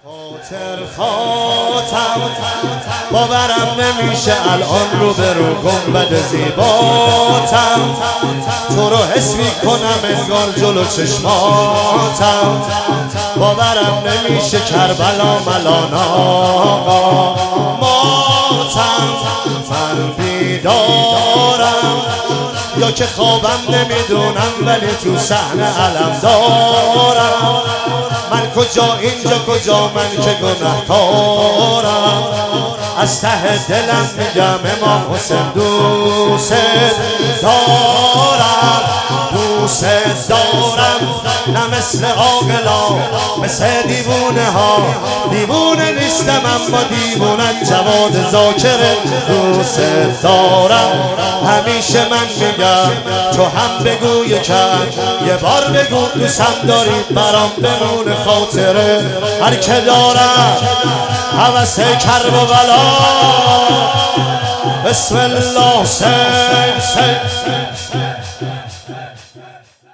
خاطر باورم نمیشه الان رو به رو گنبد زیباتم، تو رو حس میکنم انگار جلو چشماتم. باورم نمیشه کربلا ملان آقا ماتم، من بیدارم یا که خوابم نمیدونم ولی تو صحنه علم دارم. من کجا اینجا کجا من که گناهکارم، از ته دلم میگم امام حسین دوست دارم، دوست دارم. نه مثل عاقلا مثل دیوونه ها، دیوونه نیستم اما دیوونم جواد ذاکره دوست دارم. همیشه من میگم تو هم بگو یه بار بگو دوستم داری برام بمونه خاطره. هر که دارم هوس کرب و بلا بسم الله سیم